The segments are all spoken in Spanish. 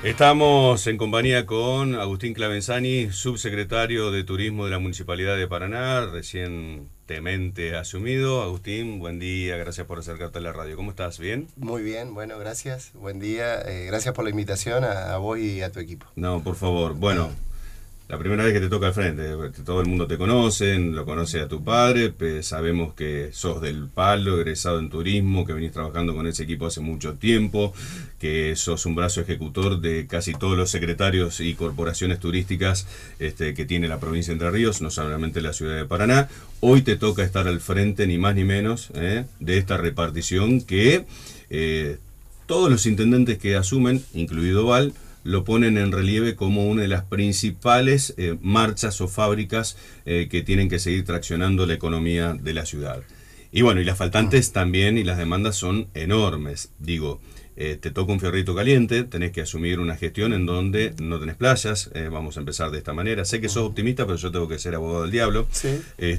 Estamos en compañía con Agustín Clavenzani, subsecretario de Turismo de la Municipalidad de Paraná, recientemente asumido. Agustín, buen día, gracias por acercarte a la radio. ¿Cómo estás? ¿Bien? Muy bien, bueno, gracias. Buen día. Gracias por la invitación a vos y a tu equipo. No, por favor. Bueno, la primera vez que te toca al frente, todo el mundo te conoce, lo conoce a tu padre, sabemos que sos del palo, egresado en turismo, que venís trabajando con ese equipo hace mucho tiempo, que sos un brazo ejecutor de casi todos los secretarios y corporaciones turísticas que tiene la provincia de Entre Ríos, no solamente la ciudad de Paraná. Hoy te toca estar al frente, ni más ni menos, de esta repartición que todos los intendentes que asumen, incluido Val, lo ponen en relieve como una de las principales marchas o fábricas que tienen que seguir traccionando la economía de la ciudad. Y bueno, y las faltantes también y las demandas son enormes. Digo, te toca un fierrito caliente, tenés que asumir una gestión en donde no tenés playas, vamos a empezar de esta manera. Sé que sos optimista, pero yo tengo que ser abogado del diablo. Sí.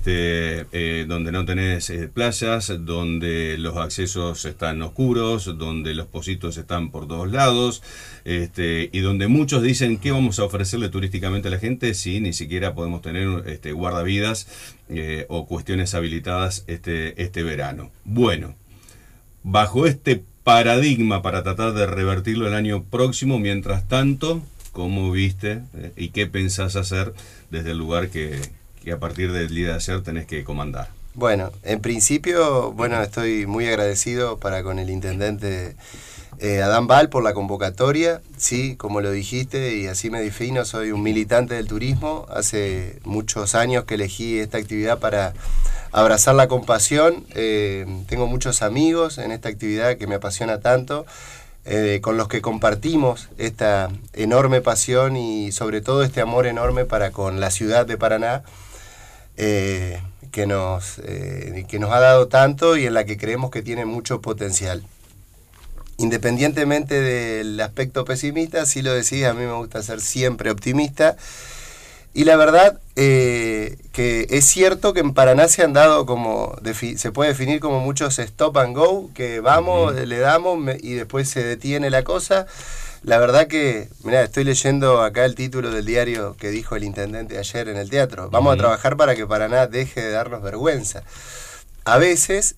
Donde no tenés playas, donde los accesos están oscuros, donde los pocitos están por todos lados, y donde muchos dicen qué vamos a ofrecerle turísticamente a la gente si ni siquiera podemos tener guardavidas o cuestiones habilitadas este verano. Bueno, bajo este paradigma para tratar de revertirlo el año próximo, mientras tanto, ¿cómo viste y qué pensás hacer desde el lugar que a partir del día de ayer tenés que comandar? Bueno, en principio, estoy muy agradecido con el intendente Adán Val por la convocatoria. Sí, como lo dijiste, y así me defino, soy un militante del turismo. Hace muchos años que elegí esta actividad para abrazar la compasión. Tengo muchos amigos en esta actividad que me apasiona tanto, con los que compartimos esta enorme pasión y sobre todo este amor enorme para con la ciudad de Paraná, que nos ha dado tanto y en la que creemos que tiene mucho potencial. Independientemente del aspecto pesimista, si lo decís, a mí me gusta ser siempre optimista. Y la verdad que es cierto que en Paraná se han dado se puede definir como muchos stop and go, que vamos, le damos y después se detiene la cosa. La verdad que, mirá, estoy leyendo acá el título del diario que dijo el intendente ayer en el teatro. Vamos a trabajar para que Paraná deje de darnos vergüenza. A veces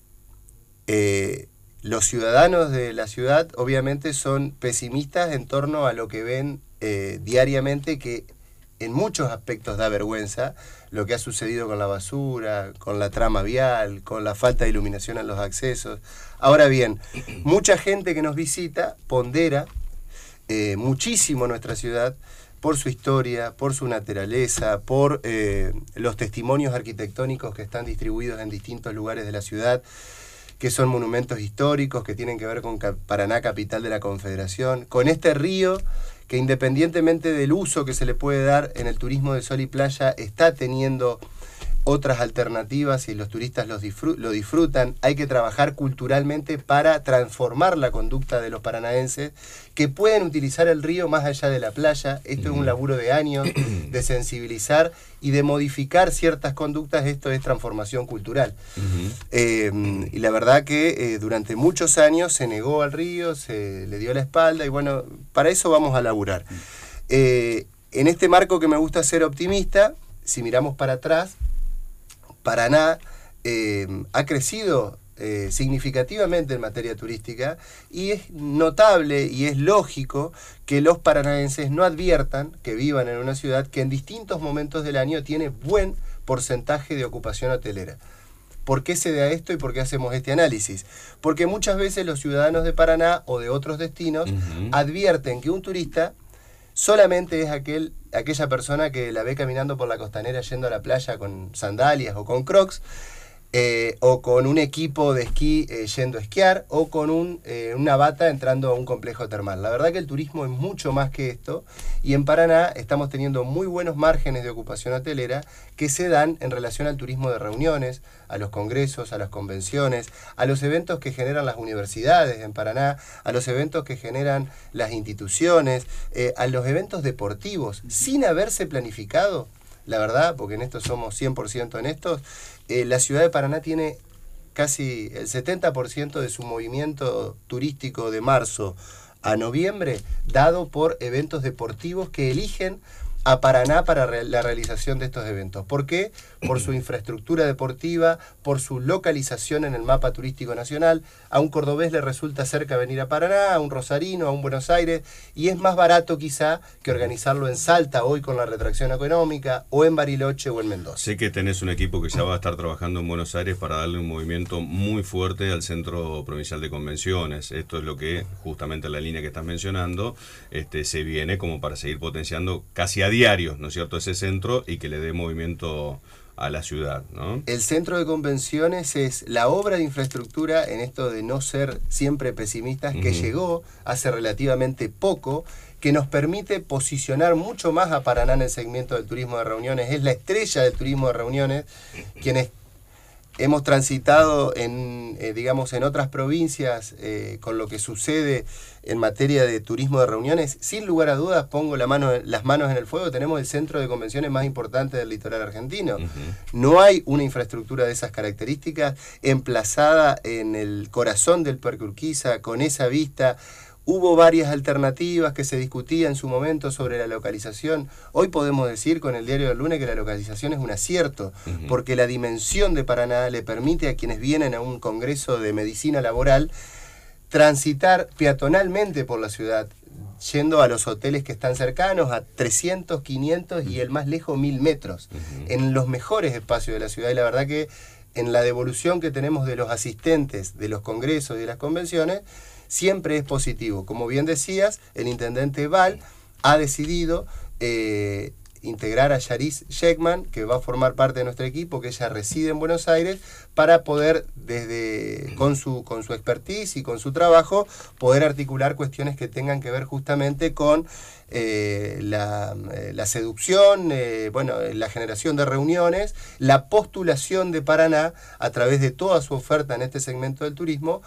los ciudadanos de la ciudad obviamente son pesimistas en torno a lo que ven diariamente, que en muchos aspectos da vergüenza lo que ha sucedido con la basura, con la trama vial, con la falta de iluminación en los accesos. Ahora bien, mucha gente que nos visita pondera muchísimo nuestra ciudad por su historia, por su naturaleza, por los testimonios arquitectónicos que están distribuidos en distintos lugares de la ciudad, que son monumentos históricos que tienen que ver con Paraná, capital de la Confederación, con este río que independientemente del uso que se le puede dar en el turismo de sol y playa, está teniendo otras alternativas y los turistas lo disfrutan. Hay que trabajar culturalmente para transformar la conducta de los paranaenses que pueden utilizar el río más allá de la playa. Esto es un laburo de años, de sensibilizar y de modificar ciertas conductas. Esto es transformación cultural. Y la verdad que durante muchos años se negó al río, se le dio la espalda y bueno, para eso vamos a laburar. En este marco que me gusta ser optimista, si miramos para atrás, Paraná ha crecido significativamente en materia turística y es notable y es lógico que los paranaenses no adviertan, que vivan en una ciudad que en distintos momentos del año tiene buen porcentaje de ocupación hotelera. ¿Por qué se da esto y por qué hacemos este análisis? Porque muchas veces los ciudadanos de Paraná o de otros destinos advierten que un turista solamente es aquella persona que la ve caminando por la costanera yendo a la playa con sandalias o con crocs, o con un equipo de esquí yendo a esquiar, o con una bata entrando a un complejo termal. La verdad que el turismo es mucho más que esto, y en Paraná estamos teniendo muy buenos márgenes de ocupación hotelera que se dan en relación al turismo de reuniones, a los congresos, a las convenciones, a los eventos que generan las universidades en Paraná, a los eventos que generan las instituciones, a los eventos deportivos, sin haberse planificado. La verdad, porque en esto somos 100% honestos, la ciudad de Paraná tiene casi el 70% de su movimiento turístico de marzo a noviembre dado por eventos deportivos que eligen a Paraná para la realización de estos eventos. ¿Por qué? Por su infraestructura deportiva, por su localización en el mapa turístico nacional. A un cordobés le resulta cerca venir a Paraná, a un rosarino, a un Buenos Aires, y es más barato quizá que organizarlo en Salta hoy con la retracción económica, o en Bariloche o en Mendoza. Sé que tenés un equipo que ya va a estar trabajando en Buenos Aires para darle un movimiento muy fuerte al Centro Provincial de Convenciones. Esto es lo que, justamente en la línea que estás mencionando, se viene como para seguir potenciando casi a diario, ¿no es cierto?, ese centro, y que le dé movimiento a la ciudad, ¿no? El Centro de Convenciones es la obra de infraestructura, en esto de no ser siempre pesimistas, que llegó hace relativamente poco, que nos permite posicionar mucho más a Paraná en el segmento del turismo de reuniones. Es la estrella del turismo de reuniones. Quienes hemos transitado en otras provincias con lo que sucede en materia de turismo de reuniones, sin lugar a dudas pongo las manos en el fuego. Tenemos el centro de convenciones más importante del litoral argentino. No hay una infraestructura de esas características emplazada en el corazón del Parque Urquiza, con esa vista. Hubo varias alternativas que se discutían en su momento sobre la localización. Hoy podemos decir con el Diario del Lunes que la localización es un acierto, porque la dimensión de Paraná le permite a quienes vienen a un congreso de medicina laboral transitar peatonalmente por la ciudad, yendo a los hoteles que están cercanos, a 300, 500 y el más lejos 1000 metros, en los mejores espacios de la ciudad. Y la verdad que en la devolución que tenemos de los asistentes de los congresos y de las convenciones, siempre es positivo. Como bien decías, el intendente Val ha decidido integrar a Yaris Sheckman, que va a formar parte de nuestro equipo, que ella reside en Buenos Aires, para poder, con su expertise y con su trabajo, poder articular cuestiones que tengan que ver justamente con la seducción, la generación de reuniones, la postulación de Paraná a través de toda su oferta en este segmento del turismo,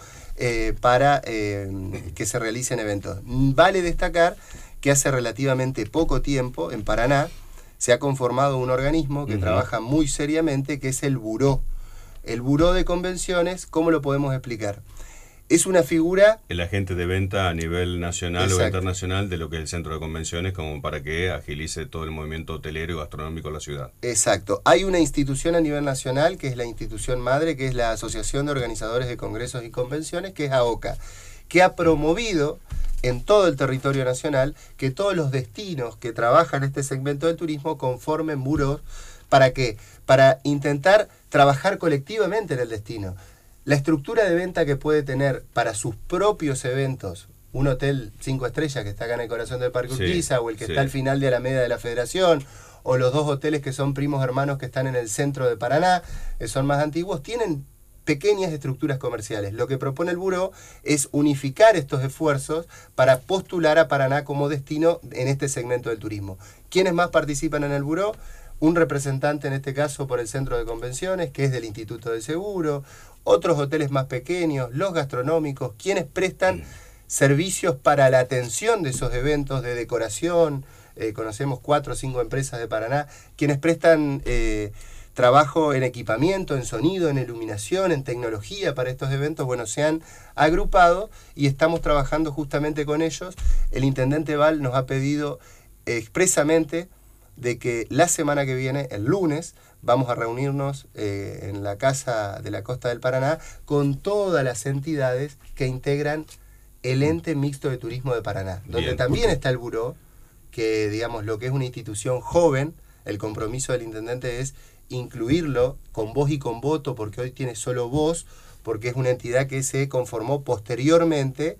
para que se realicen eventos. Vale destacar que hace relativamente poco tiempo en Paraná se ha conformado un organismo que trabaja muy seriamente, que es el Buró. El Buró de Convenciones, ¿cómo lo podemos explicar? Es una figura... El agente de venta a nivel nacional o internacional de lo que es el centro de convenciones, como para que agilice todo el movimiento hotelero y gastronómico de la ciudad. Exacto. Hay una institución a nivel nacional, que es la institución madre, que es la Asociación de Organizadores de Congresos y Convenciones, que es AOCA, que ha promovido en todo el territorio nacional que todos los destinos que trabajan este segmento del turismo conformen burós. ¿Para qué? Para intentar trabajar colectivamente en el destino. La estructura de venta que puede tener para sus propios eventos un hotel 5 estrellas que está acá en el corazón del Parque Urquiza, o el que está al final de Alameda de la Federación, o los dos hoteles que son primos hermanos que están en el centro de Paraná, que son más antiguos, tienen pequeñas estructuras comerciales. Lo que propone el Buró es unificar estos esfuerzos para postular a Paraná como destino en este segmento del turismo. ¿Quiénes más participan en el Buró? Un representante, en este caso por el Centro de Convenciones, que es del Instituto de Seguro, otros hoteles más pequeños, los gastronómicos, quienes prestan servicios para la atención de esos eventos de decoración. Conocemos 4 o 5 empresas de Paraná, quienes prestan trabajo en equipamiento, en sonido, en iluminación, en tecnología para estos eventos. Bueno, se han agrupado y estamos trabajando justamente con ellos. El intendente Val nos ha pedido expresamente de que la semana que viene, el lunes, vamos a reunirnos en la Casa de la Costa del Paraná con todas las entidades que integran el ente mixto de turismo de Paraná, donde también está el Buró, que digamos lo que es una institución joven. El compromiso del intendente es incluirlo con voz y con voto, porque hoy tiene solo voz, porque es una entidad que se conformó posteriormente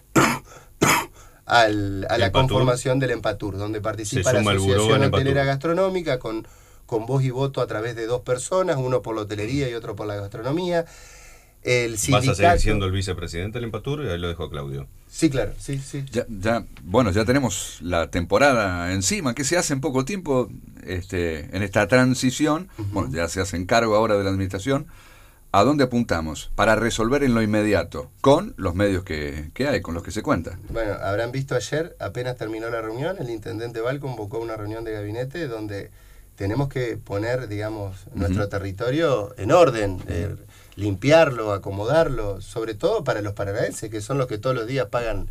a la conformación del Empatur, donde participa la Asociación Hotelera Gastronómica con voz y voto a través de 2 personas, uno por la hotelería y otro por la gastronomía. El sindicato... ¿Vas a seguir siendo el vicepresidente del Empatur? Ahí lo dejo a Claudio. Sí, claro, sí. Ya tenemos la temporada encima, que se hace en poco tiempo en esta transición. Bueno, ya se hacen cargo ahora de la administración. ¿A dónde apuntamos? Para resolver en lo inmediato, con los medios que hay, con los que se cuenta. Bueno, habrán visto ayer, apenas terminó la reunión, el intendente Val convocó una reunión de gabinete donde tenemos que poner, digamos, nuestro territorio en orden, limpiarlo, acomodarlo, sobre todo para los paranaenses, que son los que todos los días pagan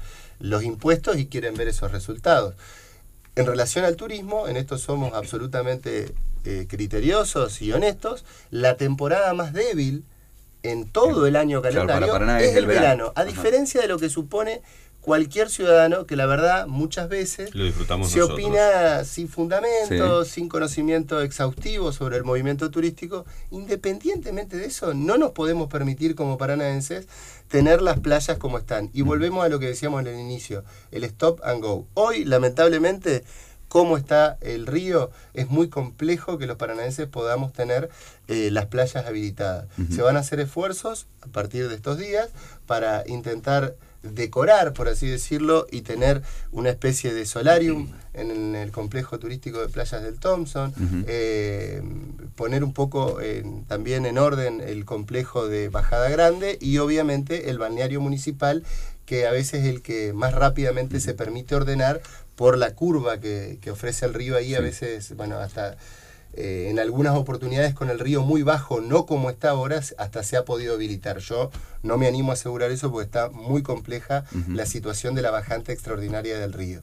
los impuestos y quieren ver esos resultados. En relación al turismo, en esto somos absolutamente criteriosos y honestos. La temporada más débil en todo el año calendario para Paraná es el verano. A diferencia de lo que supone cualquier ciudadano, que la verdad muchas veces lo disfrutamos se nosotros. opina sin fundamento, sin conocimiento exhaustivo sobre el movimiento turístico. Independientemente de eso, no nos podemos permitir como paranaenses tener las playas como están. Y volvemos a lo que decíamos en el inicio, el stop and go. Hoy, lamentablemente, cómo está el río, es muy complejo que los paranaenses podamos tener las playas habilitadas. Se van a hacer esfuerzos a partir de estos días para intentar decorar, por así decirlo, y tener una especie de solarium en el complejo turístico de Playas del Thompson, poner un poco también en orden el complejo de Bajada Grande y obviamente el balneario municipal, que a veces es el que más rápidamente se permite ordenar por la curva que ofrece el río ahí. A veces, bueno, hasta en algunas oportunidades con el río muy bajo, no como está ahora, hasta se ha podido habilitar. Yo no me animo a asegurar eso porque está muy compleja la situación de la bajante extraordinaria del río.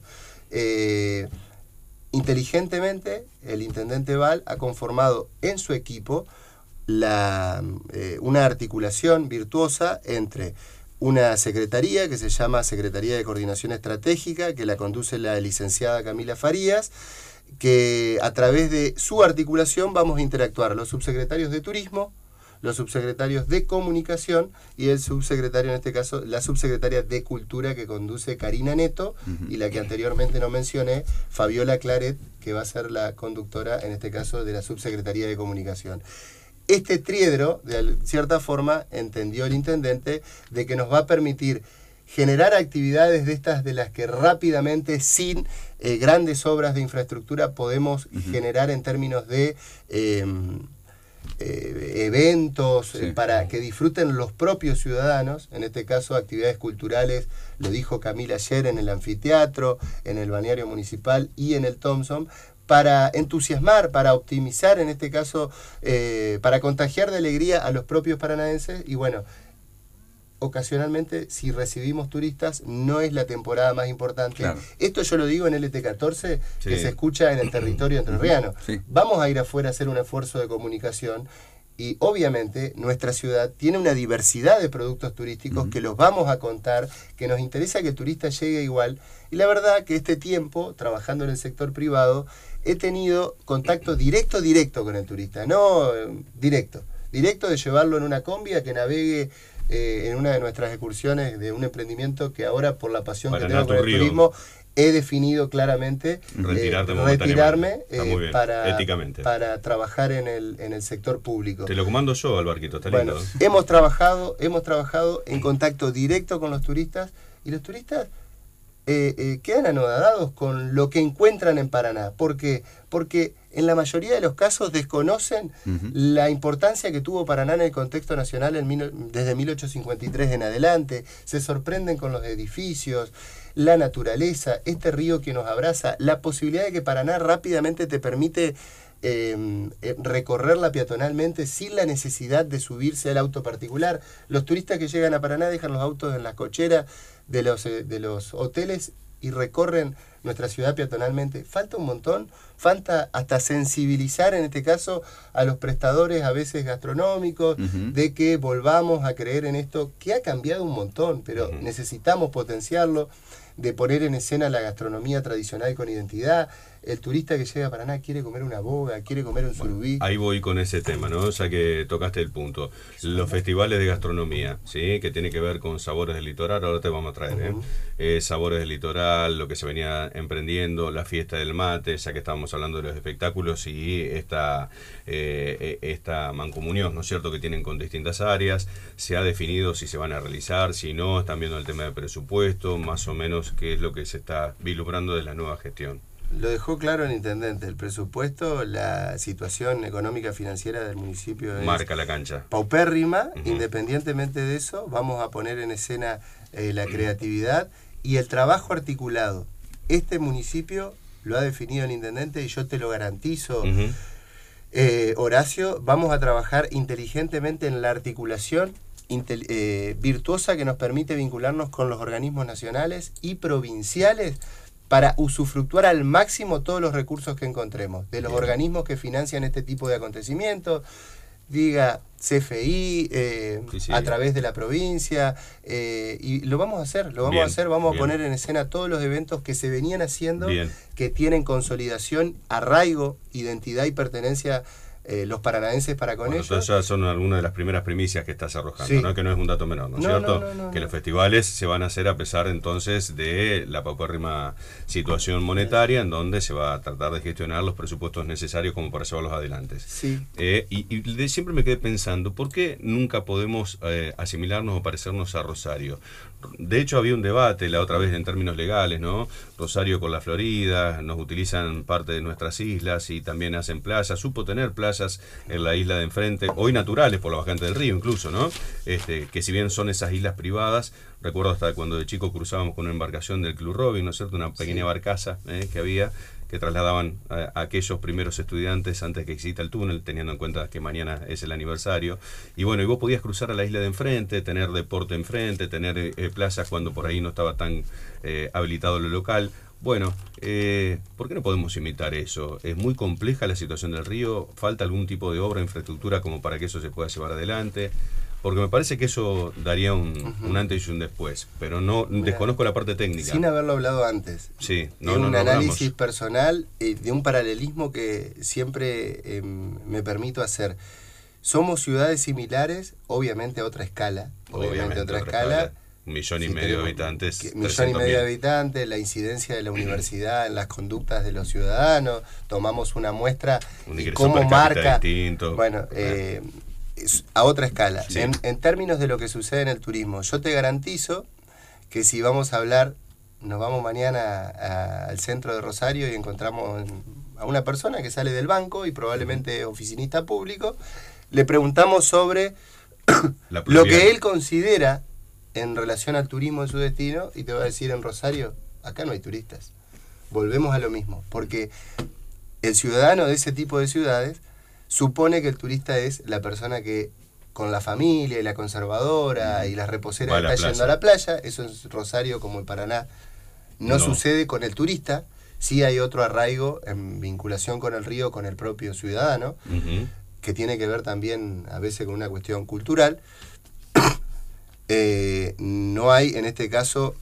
Inteligentemente, el intendente Val ha conformado en su equipo una articulación virtuosa entre una secretaría que se llama Secretaría de Coordinación Estratégica, que la conduce la licenciada Camila Farías, que a través de su articulación vamos a interactuar los subsecretarios de Turismo, los subsecretarios de Comunicación y el subsecretario, en este caso, la subsecretaria de Cultura, que conduce Karina Neto, y la que anteriormente no mencioné, Fabiola Claret, que va a ser la conductora, en este caso, de la subsecretaría de Comunicación. Este triedro, de cierta forma, entendió el intendente, de que nos va a permitir generar actividades de estas de las que rápidamente, sin grandes obras de infraestructura, podemos generar en términos de eventos para que disfruten los propios ciudadanos, en este caso actividades culturales, lo dijo Camila ayer, en el anfiteatro, en el balneario municipal y en el Thompson, para entusiasmar, para optimizar, en este caso, para contagiar de alegría a los propios paranaenses. Y bueno, ocasionalmente, si recibimos turistas, no es la temporada más importante. Claro. Esto yo lo digo en LT14, que se escucha en el territorio entrerriano. Vamos a ir afuera a hacer un esfuerzo de comunicación y obviamente nuestra ciudad tiene una diversidad de productos turísticos que los vamos a contar, que nos interesa que el turista llegue igual. Y la verdad que este tiempo, trabajando en el sector privado, he tenido contacto directo con el turista, no directo de llevarlo en una combi a que navegue en una de nuestras excursiones de un emprendimiento que ahora, por la pasión que tengo con el turismo, he definido claramente retirarme éticamente, para trabajar en el sector público. Te lo comando yo al barquito, está lindo. Bueno, hemos trabajado en contacto directo con los turistas, y los turistas quedan anonadados con lo que encuentran en Paraná. ¿Por qué? Porque en la mayoría de los casos desconocen la importancia que tuvo Paraná en el contexto nacional desde 1853 en adelante. Se sorprenden con los edificios, la naturaleza, este río que nos abraza, la posibilidad de que Paraná rápidamente te permite recorrerla peatonalmente sin la necesidad de subirse al auto particular. Los turistas que llegan a Paraná dejan los autos en las cocheras de los hoteles y recorren nuestra ciudad peatonalmente. Falta un montón, falta hasta sensibilizar en este caso a los prestadores a veces gastronómicos, de que volvamos a creer en esto, que ha cambiado un montón, pero necesitamos potenciarlo, de poner en escena la gastronomía tradicional con identidad. El turista que llega a Paraná quiere comer una boga, quiere comer un surubí. Ahí voy con ese tema, ¿no? Ya que tocaste el punto. Los festivales de gastronomía, ¿sí? Que tiene que ver con Sabores del Litoral, ahora te vamos a traer, Sabores del Litoral, lo que se venía emprendiendo, la fiesta del mate, ya que estábamos hablando de los espectáculos y esta mancomunión, ¿no es cierto?, que tienen con distintas áreas. Se ha definido si se van a realizar, si no, están viendo el tema de presupuesto, más o menos qué es lo que se está vislumbrando de la nueva gestión. Lo dejó claro el intendente, el presupuesto, la situación económica financiera del municipio es marca la cancha, paupérrima. Independientemente de eso, vamos a poner en escena la creatividad y el trabajo articulado. Este municipio lo ha definido el intendente y yo te lo garantizo, Horacio, vamos a trabajar inteligentemente en la articulación virtuosa que nos permite vincularnos con los organismos nacionales y provinciales para usufructuar al máximo todos los recursos que encontremos, de los organismos que financian este tipo de acontecimientos, diga CFI, a través de la provincia, y lo vamos a hacer, vamos a poner en escena todos los eventos que se venían haciendo, que tienen consolidación, arraigo, identidad y pertenencia los paranaenses para con ellos. Entonces ya son algunas de las primeras primicias que estás arrojando, ¿no? Que no es un dato menor, ¿no es cierto? Que los festivales se van a hacer a pesar entonces de la paupérrima situación monetaria, en donde se va a tratar de gestionar los presupuestos necesarios como para llevarlos adelante. Y siempre me quedé pensando, ¿por qué nunca podemos asimilarnos o parecernos a Rosario? De hecho había un debate la otra vez en términos legales, ¿no? Rosario con la Florida, nos utilizan parte de nuestras islas y también hacen playas, supo tener playas en la isla de enfrente, hoy naturales por la bajante del río incluso, ¿no? Que si bien son esas islas privadas, recuerdo hasta cuando de chico cruzábamos con una embarcación del Club Robin, ¿no es cierto? Una pequeña barcaza que había, que trasladaban a aquellos primeros estudiantes antes que exista el túnel, teniendo en cuenta que mañana es el aniversario. Y bueno, y vos podías cruzar a la isla de enfrente, tener deporte enfrente, tener playas cuando por ahí no estaba tan habilitado lo local. Bueno, ¿por qué no podemos imitar eso? ¿Es muy compleja la situación del río? ¿Falta algún tipo de obra, infraestructura como para que eso se pueda llevar adelante? Porque me parece que eso daría un antes y un después, pero no desconozco la parte técnica. Sin haberlo hablado antes. Sí, un análisis personal de un paralelismo que siempre me permito hacer. Somos ciudades similares, obviamente a otra escala. Obviamente a otra escala. 1,5 millones de habitantes. 1,5 millones de habitantes, la incidencia de la universidad en las conductas de los ciudadanos. Tomamos una muestra y cómo marca. Distinto. Bueno, a otra escala. Sí. En términos de lo que sucede en el turismo, yo te garantizo que si vamos a hablar, nos vamos mañana al centro de Rosario y encontramos a una persona que sale del banco y probablemente oficinista público, le preguntamos sobre lo que él considera en relación al turismo en su destino y te va a decir: en Rosario, acá no hay turistas. Volvemos a lo mismo, porque el ciudadano de ese tipo de ciudades supone que el turista es la persona que con la familia y la conservadora y la reposera está yendo a la playa. Eso en Rosario, como en Paraná, no sucede con el turista. Sí hay otro arraigo en vinculación con el río, con el propio ciudadano, que tiene que ver también a veces con una cuestión cultural. No hay en este caso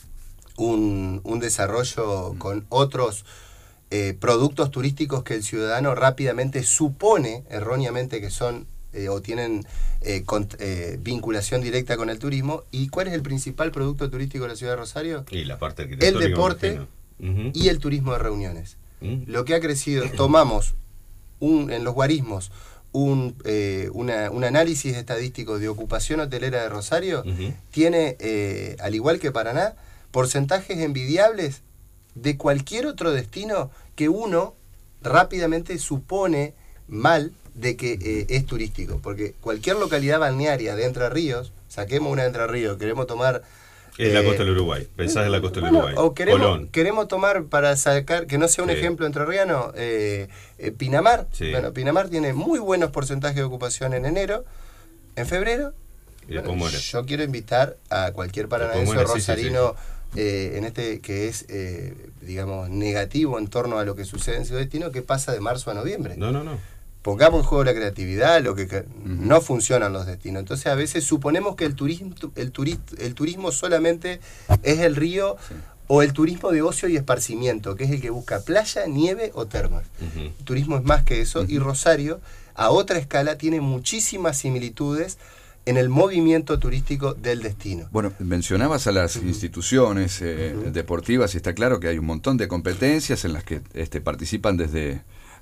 un desarrollo con otros productos turísticos que el ciudadano rápidamente supone erróneamente que son o tienen vinculación directa con el turismo. ¿Y cuál es el principal producto turístico de la ciudad de Rosario? Y la parte arquitectónica, el deporte y el turismo de reuniones. Lo que ha crecido, tomamos en los guarismos un análisis estadístico de ocupación hotelera de Rosario, tiene, al igual que Paraná, porcentajes envidiables de cualquier otro destino que uno rápidamente supone mal de que es turístico. Porque cualquier localidad balnearia de Entre Ríos, saquemos una de Entre Ríos, queremos tomar... Es la costa del Uruguay, pensás en la costa del Uruguay. O queremos tomar, para sacar, que no sea un ejemplo entrerriano, Pinamar. Sí. Bueno, Pinamar tiene muy buenos porcentajes de ocupación en enero, en febrero. Y bueno, yo quiero invitar a cualquier paranaense o rosarino... en este que es, digamos, negativo en torno a lo que sucede en su destino, que pasa de marzo a noviembre. No. Pongamos en juego la creatividad, lo que no funcionan los destinos. Entonces a veces suponemos que el turismo solamente es el río o el turismo de ocio y esparcimiento, que es el que busca playa, nieve o termas. El turismo es más que eso, y Rosario, a otra escala, tiene muchísimas similitudes en el movimiento turístico del destino. Bueno, mencionabas a las instituciones deportivas y está claro que hay un montón de competencias en las que participan desde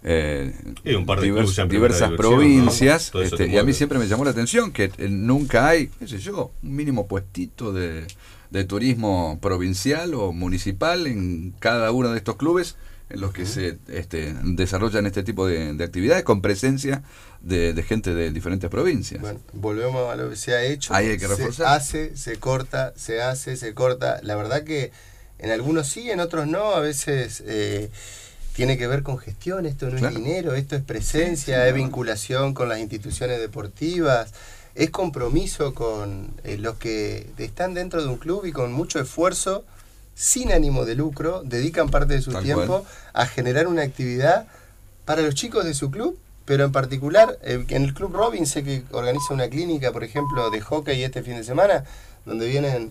un par de diversas provincias, ¿no? Y a mí siempre me llamó la atención que nunca hay, qué sé yo, un mínimo puestito de turismo provincial o municipal en cada uno de estos clubes en los que se desarrollan este tipo de actividades con presencia de gente de diferentes provincias. Bueno, volvemos a lo que se ha hecho. Ahí hay que reforzar. Se hace, se corta, se hace, se corta. La verdad que en algunos sí, en otros no. A veces tiene que ver con gestión. Esto no es dinero, esto es presencia, es vinculación con las instituciones deportivas. es compromiso con los que están dentro de un club y con mucho esfuerzo, sin ánimo de lucro, dedican parte de su tiempo a generar una actividad para los chicos de su club, pero en particular en el Club Robin sé que organiza una clínica, por ejemplo, de hockey este fin de semana, donde vienen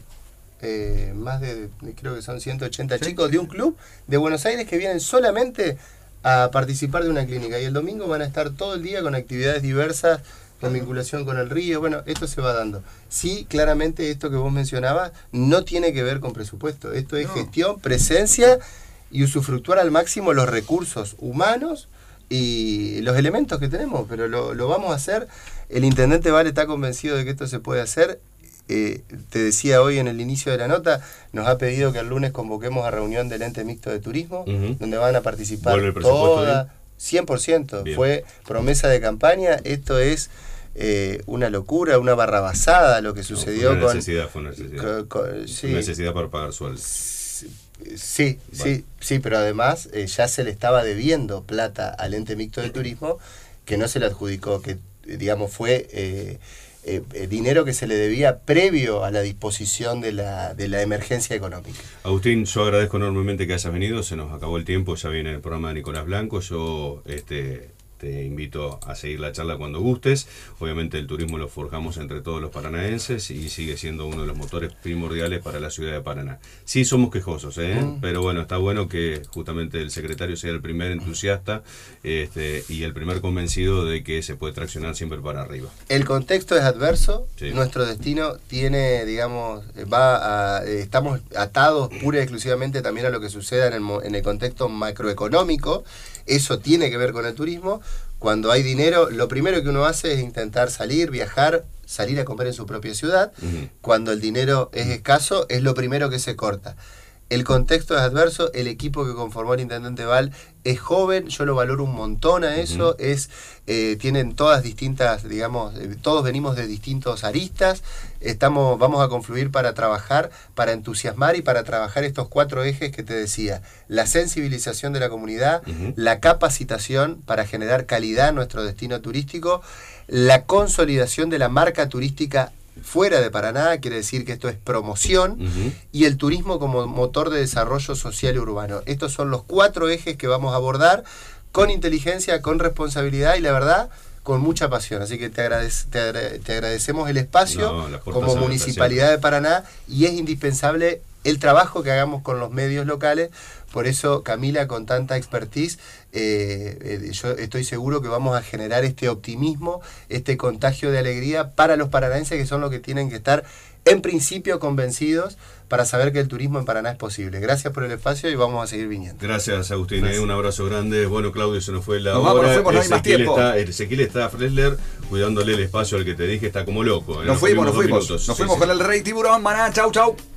más de, creo que son 180 chicos de un club de Buenos Aires que vienen solamente a participar de una clínica, y el domingo van a estar todo el día con actividades diversas, con vinculación con el río. Bueno, esto se va dando. Sí, claramente esto que vos mencionabas no tiene que ver con presupuesto, esto es gestión, presencia y usufructuar al máximo los recursos humanos y los elementos que tenemos, pero lo vamos a hacer. El intendente Val está convencido de que esto se puede hacer. Te decía hoy en el inicio de la nota, nos ha pedido que el lunes convoquemos a reunión del ente mixto de turismo, donde van a participar todas, 100%, bien. Fue promesa de campaña. Esto es una locura, una barrabasada lo que sucedió. Fue una necesidad. Sí. Una necesidad para pagar sueldos. Sí, vale. sí, pero además ya se le estaba debiendo plata al ente mixto de turismo que no se le adjudicó, que digamos fue dinero que se le debía previo a la disposición de la emergencia económica. Agustín, yo agradezco enormemente que hayas venido, se nos acabó el tiempo, ya viene el programa de Nicolás Blanco, yo te invito a seguir la charla cuando gustes. Obviamente el turismo lo forjamos entre todos los paranaenses y sigue siendo uno de los motores primordiales para la ciudad de Paraná. Sí somos quejosos, pero bueno, está bueno que justamente el secretario sea el primer entusiasta y el primer convencido de que se puede traccionar siempre para arriba. El contexto es adverso, sí. Nuestro destino tiene, digamos, estamos atados pura y exclusivamente también a lo que suceda en el contexto macroeconómico. Eso tiene que ver con el turismo. Cuando hay dinero, lo primero que uno hace es intentar salir, viajar, salir a comer en su propia ciudad. Cuando el dinero es escaso, es lo primero que se corta. El contexto es adverso, el equipo que conformó el intendente Val es joven, yo lo valoro un montón a eso, tienen todas distintas, digamos, todos venimos de distintos aristas, vamos a confluir para trabajar, para entusiasmar y para trabajar estos 4 ejes que te decía: la sensibilización de la comunidad, la capacitación para generar calidad en nuestro destino turístico, la consolidación de la marca turística fuera de Paraná, quiere decir que esto es promoción, y el turismo como motor de desarrollo social y urbano. Estos son los 4 ejes que vamos a abordar con inteligencia, con responsabilidad y la verdad con mucha pasión. Así que te agradecemos el espacio como Municipalidad de Paraná, y es indispensable el trabajo que hagamos con los medios locales. Por eso, Camila, con tanta expertise, yo estoy seguro que vamos a generar este optimismo, este contagio de alegría para los paranaenses, que son los que tienen que estar, en principio, convencidos para saber que el turismo en Paraná es posible. Gracias por el espacio y vamos a seguir viniendo. Gracias, Agustín. Gracias. Un abrazo grande. Bueno, Claudio, se nos fue la hora. No hay más tiempo. Ezequiel está Fresler cuidándole el espacio al que te dije, está como loco. Nos fuimos con el Rey Tiburón, maná, chau.